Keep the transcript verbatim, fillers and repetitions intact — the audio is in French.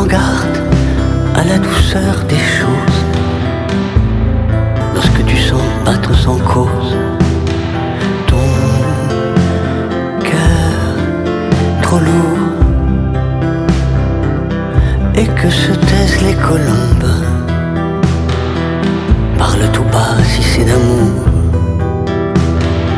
regardes à la douceur des choses, lorsque tu sens battre sans cause ton cœur trop lourd, et que se taisent les colombes, parle tout bas si c'est d'amour.